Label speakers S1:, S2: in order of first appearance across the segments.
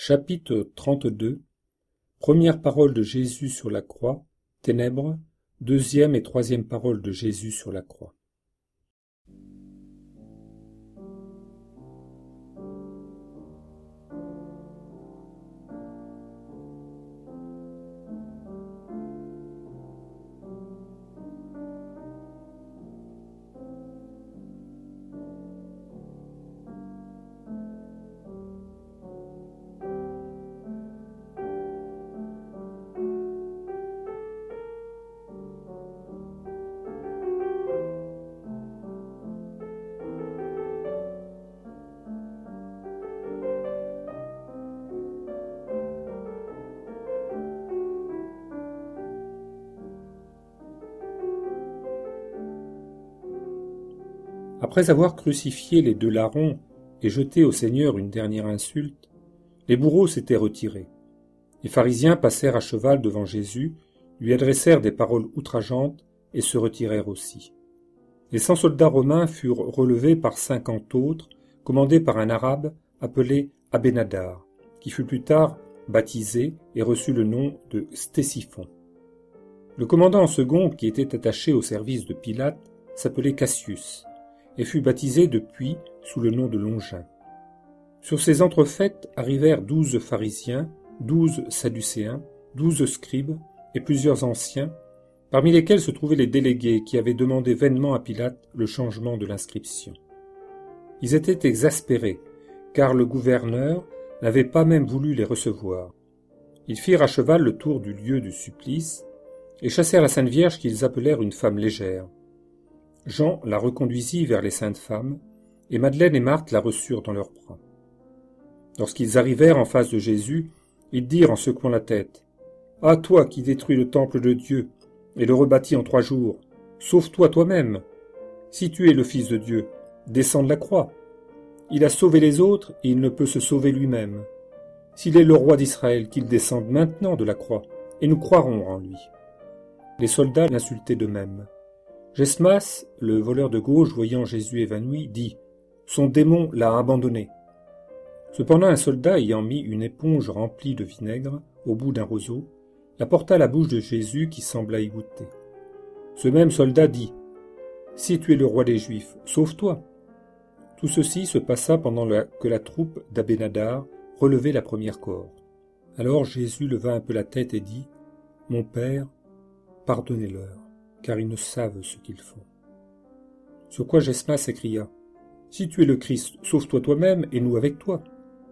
S1: Chapitre 32. Première parole de Jésus sur la croix, ténèbres, deuxième et troisième parole de Jésus sur la croix. Après avoir crucifié les deux larrons et jeté au Seigneur une dernière insulte, les bourreaux s'étaient retirés. Les pharisiens passèrent à cheval devant Jésus, lui adressèrent des paroles outrageantes et se retirèrent aussi. Les 100 soldats romains furent relevés par 50 autres, commandés par un arabe appelé Abénadar, qui fut plus tard baptisé et reçut le nom de Ctésiphon. Le commandant en second, qui était attaché au service de Pilate, s'appelait Cassius, et fut baptisé depuis sous le nom de Longin. Sur ces entrefaites arrivèrent 12 pharisiens, 12 sadducéens, 12 scribes et plusieurs anciens, parmi lesquels se trouvaient les délégués qui avaient demandé vainement à Pilate le changement de l'inscription. Ils étaient exaspérés, car le gouverneur n'avait pas même voulu les recevoir. Ils firent à cheval le tour du lieu du supplice et chassèrent la Sainte Vierge qu'ils appelèrent une femme légère. Jean la reconduisit vers les saintes femmes, et Madeleine et Marthe la reçurent dans leurs bras. Lorsqu'ils arrivèrent en face de Jésus, ils dirent en secouant la tête : « Ah, toi qui détruis le temple de Dieu et le rebâtis en 3 jours, sauve-toi toi-même. Si tu es le Fils de Dieu, descends de la croix. Il a sauvé les autres et il ne peut se sauver lui-même. S'il est le roi d'Israël, qu'il descende maintenant de la croix, et nous croirons en lui. » Les soldats l'insultaient d'eux-mêmes. Gesmas, le voleur de gauche, voyant Jésus évanoui, dit « Son démon l'a abandonné. » Cependant un soldat ayant mis une éponge remplie de vinaigre au bout d'un roseau, la porta à la bouche de Jésus qui sembla y goûter. Ce même soldat dit « Si tu es le roi des Juifs, sauve-toi. » Tout ceci se passa pendant que la troupe d'Abénadar relevait la première corde. Alors Jésus leva un peu la tête et dit « Mon Père, pardonnez-leur, car ils ne savent ce qu'ils font. » Sur quoi Gesmas s'écria : « Si tu es le Christ, sauve-toi toi-même et nous avec toi. »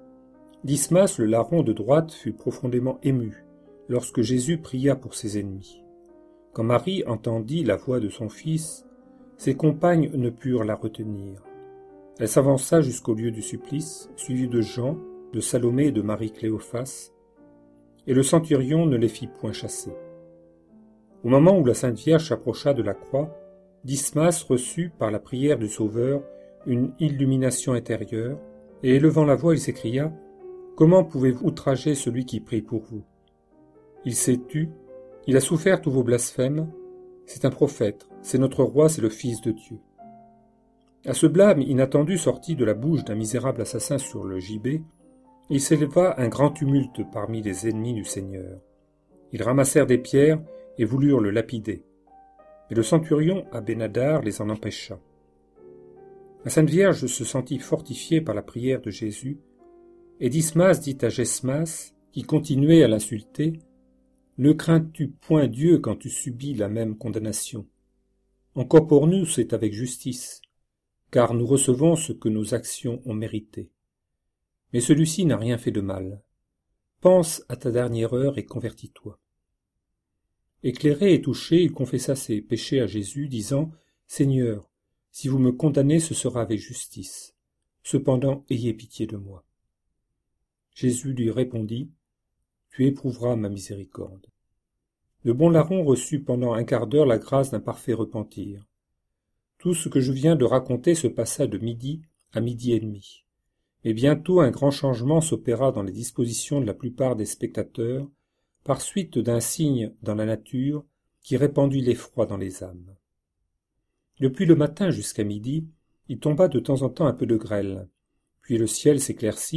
S1: Dismas, le larron de droite, fut profondément ému lorsque Jésus pria pour ses ennemis. Quand Marie entendit la voix de son fils, ses compagnes ne purent la retenir. Elle s'avança jusqu'au lieu du supplice, suivie de Jean, de Salomé et de Marie-Cléophas, et le centurion ne les fit point chasser. Au moment où la Sainte Vierge s'approcha de la croix, Dismas reçut par la prière du Sauveur une illumination intérieure, et élevant la voix, il s'écria : « Comment pouvez-vous outrager celui qui prie pour vous ? Il s'est tu, il a souffert tous vos blasphèmes, c'est un prophète, c'est notre roi, c'est le Fils de Dieu. » À ce blâme inattendu sorti de la bouche d'un misérable assassin sur le gibet, il s'éleva un grand tumulte parmi les ennemis du Seigneur. Ils ramassèrent des pierres et voulurent le lapider. Mais le centurion Abénadar les en empêcha. La Sainte Vierge se sentit fortifiée par la prière de Jésus, et Dismas dit à Gesmas, qui continuait à l'insulter : « Ne crains-tu point Dieu quand tu subis la même condamnation ? Encore pour nous, c'est avec justice, car nous recevons ce que nos actions ont mérité. Mais celui-ci n'a rien fait de mal. Pense à ta dernière heure et convertis-toi. » Éclairé et touché, il confessa ses péchés à Jésus, disant : « Seigneur, si vous me condamnez, ce sera avec justice. Cependant, ayez pitié de moi. » Jésus lui répondit : « Tu éprouveras ma miséricorde. » Le bon larron reçut pendant un quart d'heure la grâce d'un parfait repentir. Tout ce que je viens de raconter se passa de midi à midi et demi. Mais bientôt un grand changement s'opéra dans les dispositions de la plupart des spectateurs, par suite d'un signe dans la nature qui répandit l'effroi dans les âmes. Depuis le matin jusqu'à midi, il tomba de temps en temps un peu de grêle, puis le ciel s'éclaircit,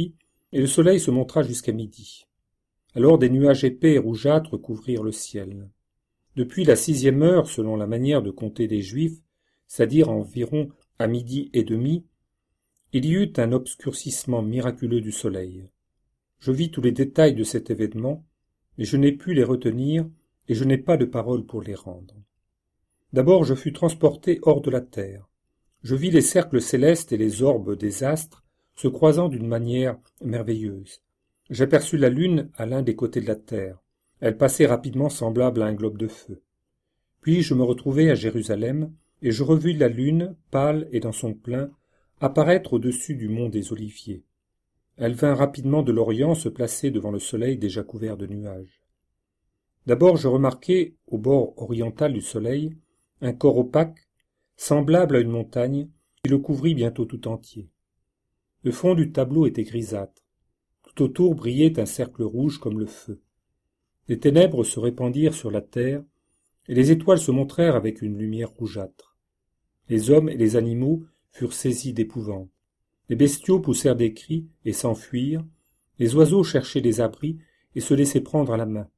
S1: et le soleil se montra jusqu'à midi. Alors des nuages épais et rougeâtres couvrirent le ciel. Depuis la 6e heure, selon la manière de compter des Juifs, c'est-à-dire environ à 12h30, il y eut un obscurcissement miraculeux du soleil. Je vis tous les détails de cet événement, mais je n'ai pu les retenir et je n'ai pas de paroles pour les rendre. D'abord je fus transporté hors de la terre. Je vis les cercles célestes et les orbes des astres se croisant d'une manière merveilleuse. J'aperçus la lune à l'un des côtés de la terre. Elle passait rapidement semblable à un globe de feu. Puis je me retrouvai à Jérusalem, et je revis la lune, pâle et dans son plein, apparaître au-dessus du mont des Oliviers. Elle vint rapidement de l'Orient se placer devant le soleil déjà couvert de nuages. D'abord je remarquai, au bord oriental du soleil, un corps opaque, semblable à une montagne, qui le couvrit bientôt tout entier. Le fond du tableau était grisâtre. Tout autour brillait un cercle rouge comme le feu. Les ténèbres se répandirent sur la terre, et les étoiles se montrèrent avec une lumière rougeâtre. Les hommes et les animaux furent saisis d'épouvante. Les bestiaux poussèrent des cris et s'enfuirent, les oiseaux cherchaient des abris et se laissaient prendre à la main.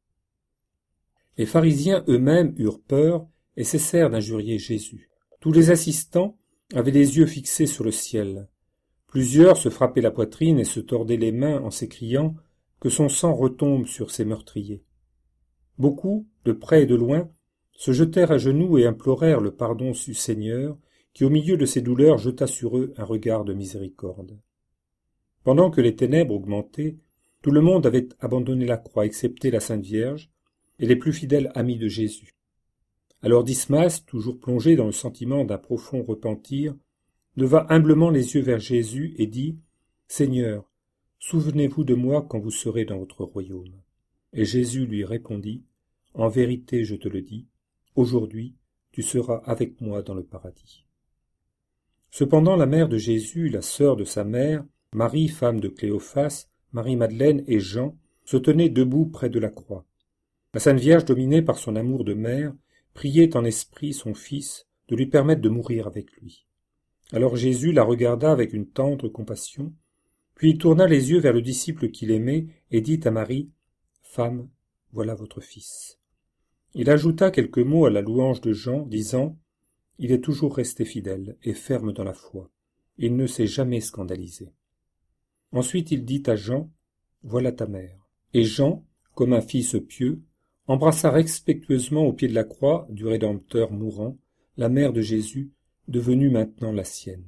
S1: Les pharisiens eux-mêmes eurent peur et cessèrent d'injurier Jésus. Tous les assistants avaient les yeux fixés sur le ciel. Plusieurs se frappaient la poitrine et se tordaient les mains en s'écriant que son sang retombe sur ces meurtriers. Beaucoup, de près et de loin, se jetèrent à genoux et implorèrent le pardon du Seigneur, qui au milieu de ces douleurs jeta sur eux un regard de miséricorde. Pendant que les ténèbres augmentaient, tout le monde avait abandonné la croix, excepté la Sainte Vierge et les plus fidèles amis de Jésus. Alors Dismas, toujours plongé dans le sentiment d'un profond repentir, leva humblement les yeux vers Jésus et dit « Seigneur, souvenez-vous de moi quand vous serez dans votre royaume. » Et Jésus lui répondit « En vérité, je te le dis, aujourd'hui tu seras avec moi dans le paradis. » Cependant la mère de Jésus, la sœur de sa mère, Marie, femme de Cléophas, Marie-Madeleine et Jean, se tenaient debout près de la croix. La Sainte Vierge, dominée par son amour de mère, priait en esprit son Fils de lui permettre de mourir avec lui. Alors Jésus la regarda avec une tendre compassion, puis il tourna les yeux vers le disciple qu'il aimait et dit à Marie « Femme, voilà votre fils. » Il ajouta quelques mots à la louange de Jean, disant « Il est toujours resté fidèle et ferme dans la foi. Il ne s'est jamais scandalisé. » Ensuite il dit à Jean « Voilà ta mère. » Et Jean, comme un fils pieux, embrassa respectueusement au pied de la croix du Rédempteur mourant la mère de Jésus, devenue maintenant la sienne.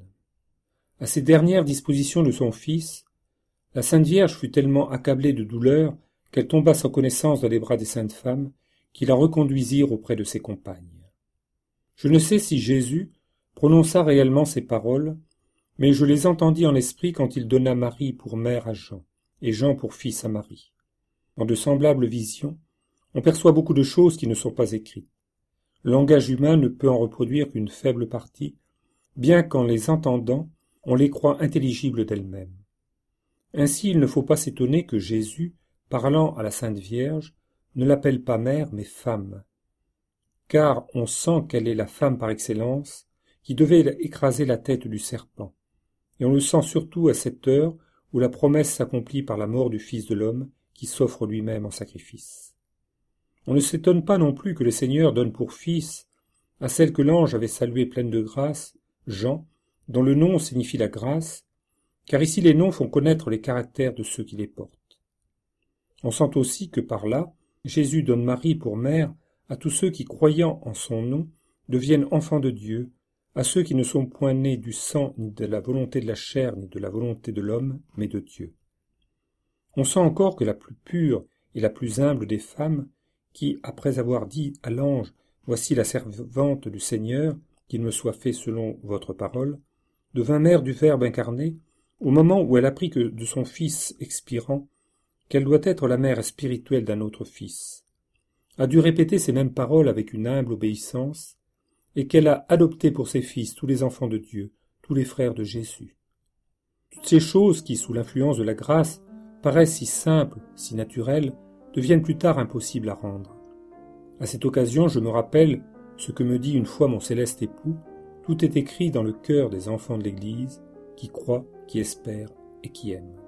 S1: À ces dernières dispositions de son fils, la Sainte Vierge fut tellement accablée de douleur qu'elle tomba sans connaissance dans les bras des saintes femmes qui la reconduisirent auprès de ses compagnes. Je ne sais si Jésus prononça réellement ces paroles, mais je les entendis en esprit quand il donna Marie pour mère à Jean, et Jean pour fils à Marie. Dans de semblables visions, on perçoit beaucoup de choses qui ne sont pas écrites. Le langage humain ne peut en reproduire qu'une faible partie, bien qu'en les entendant, on les croit intelligibles d'elles-mêmes. Ainsi, il ne faut pas s'étonner que Jésus, parlant à la Sainte Vierge, ne l'appelle pas mère, mais femme, car on sent qu'elle est la femme par excellence, qui devait écraser la tête du serpent, et on le sent surtout à cette heure où la promesse s'accomplit par la mort du Fils de l'homme, qui s'offre lui-même en sacrifice. On ne s'étonne pas non plus que le Seigneur donne pour fils à celle que l'ange avait saluée pleine de grâce, Jean, dont le nom signifie la grâce, car ici les noms font connaître les caractères de ceux qui les portent. On sent aussi que par là, Jésus donne Marie pour mère à tous ceux qui, croyant en son nom, deviennent enfants de Dieu, à ceux qui ne sont point nés du sang, ni de la volonté de la chair, ni de la volonté de l'homme, mais de Dieu. On sent encore que la plus pure et la plus humble des femmes, qui, après avoir dit à l'ange « Voici la servante du Seigneur, qu'il me soit fait selon votre parole », devint mère du Verbe incarné, au moment où elle apprit que de son Fils expirant, qu'elle doit être la mère spirituelle d'un autre Fils, a dû répéter ces mêmes paroles avec une humble obéissance, et qu'elle a adopté pour ses fils tous les enfants de Dieu, tous les frères de Jésus. Toutes ces choses qui, sous l'influence de la grâce, paraissent si simples, si naturelles, deviennent plus tard impossibles à rendre. À cette occasion, je me rappelle ce que me dit une fois mon céleste époux, tout est écrit dans le cœur des enfants de l'Église, qui croient, qui espèrent et qui aiment.